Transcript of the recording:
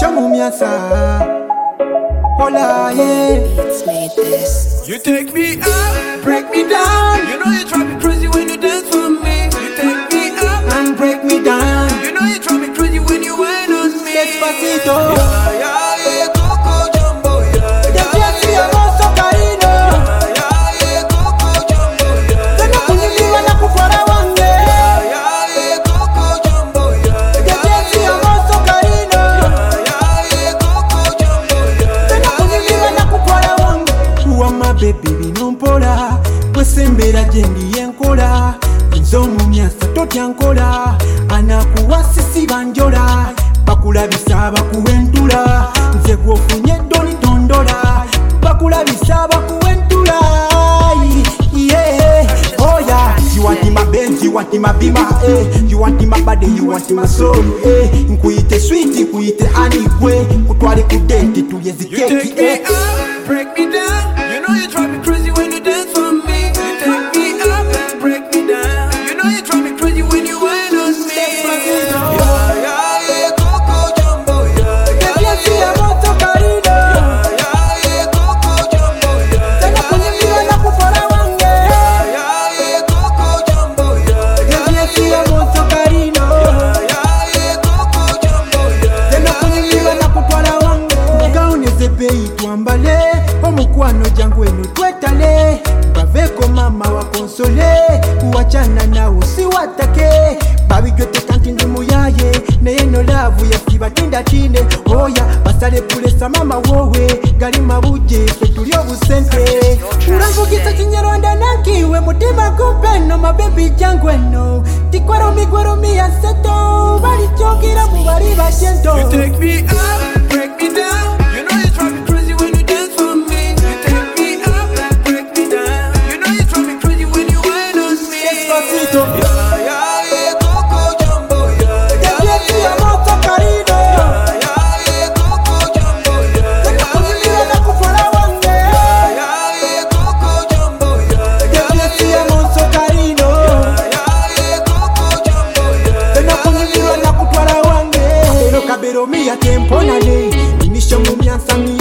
Hola, yeah. Beats made this. You take me up, break me down. You know you drive me crazy when you dance for me. You take me up And break me down. You know you drive me crazy when you whine on me. Despacito. Yeah, yeah, yeah, Coco Jumbo, yeah, Te yeah, pienso y yeah. hermoso cariño. Yeah, yeah, Coco Jumbo, yeah, Tena yeah, kunyumbiwa na kufuara wange. yeah, yeah, Coco Jumbo, yeah, Te pienso y hermoso cariño. yeah, yeah, Coco Jumbo, yeah. Tena kunyumbiwa na kufuara wange. Wama baby binompola. Kwesembera jendi yenkola. Nzomu myasa totya nkola. Anakuwasisi banjola. Bakulabisa bakuwentula. Nze gwofunye doni tondola. Bakulabisa bakuwentula. Yeah, oh yeah. You want in my Benz, you want in my Beamer, eh. You want in my body, you want in my soul, eh. Nkuite sweet, nkuite anyway. Kutwale kudeti tuyezi You take keki, me eh. up, break me down. You know you drive me crazy when you dance for me. You take me up, break me down. You know you drive me crazy when you whine on me. Yeah, yeah, yeah, Coco Jumbo, yeah, Te yeah, pienso y yeah. hermoso cariño. Yeah, yeah, Coco Jumbo, yeah, Tena yeah, kunyumbiwa na kufuara wange. yeah, yeah, Coco Jumbo, yeah, Te yeah, pienso y hermoso cariño. yeah, yeah, Coco Jumbo, yeah, Tena kunyumbiwa na kutwala wange. Gaoneze bei twambale. Omukwano jangu eno twetale. Baveko mama wa konsole. Kuwachana nawo siwatake. Babijwete kanti ndi muyaye. Naye no lavu yasiba tinda tine. Oya basale pulesa mama wowe. Gali mabuje fe tuli obusente. Uranvugisa kinyarwanda nankiwe. Mutima kumpeno mabebi jangu eno. Tikwaro migwaro ya seto. Bali chokira mubari basiento. You take me up, break me down. You know you drive me crazy when you dance for me. You take me up, break me down. You know you drive me crazy when you whine on me. Despacito. Yeah, yeah, yeah, Coco Jumbo, yeah, Te yeah, pienso y yeah. hermoso cariño. Yeah, yeah, Coco Jumbo, yeah, Tena yeah, kunyumbiwa na kufuara wange. yeah, yeah, Coco Jumbo, yeah, Te yeah, pienso y hermoso cariño. yeah, Coco Jumbo, yeah. Tena kunyumbiwa na kutwala wange. Kabero mia tempo nale. Inisho mu myansa